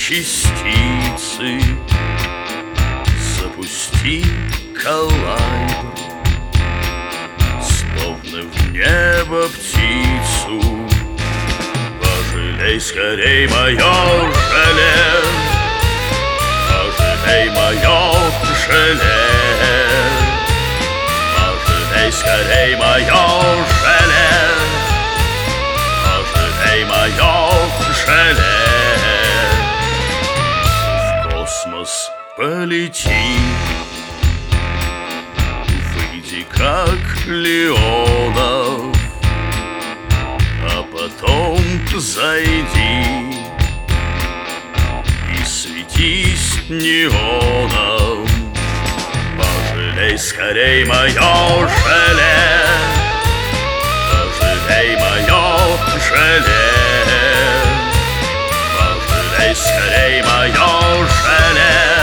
частицы, запусти коллайдер, словно в небо птицу. Пожалей скорей мое желе, пожалей мое желе, пожалей скорей мое желе, пожалей мое желе. В космос полети, выйди как Леонов, а потом зайди и светись неоном. Пожалей скорей мое желе, пожалей мое желе, пожалей скорей мое желе,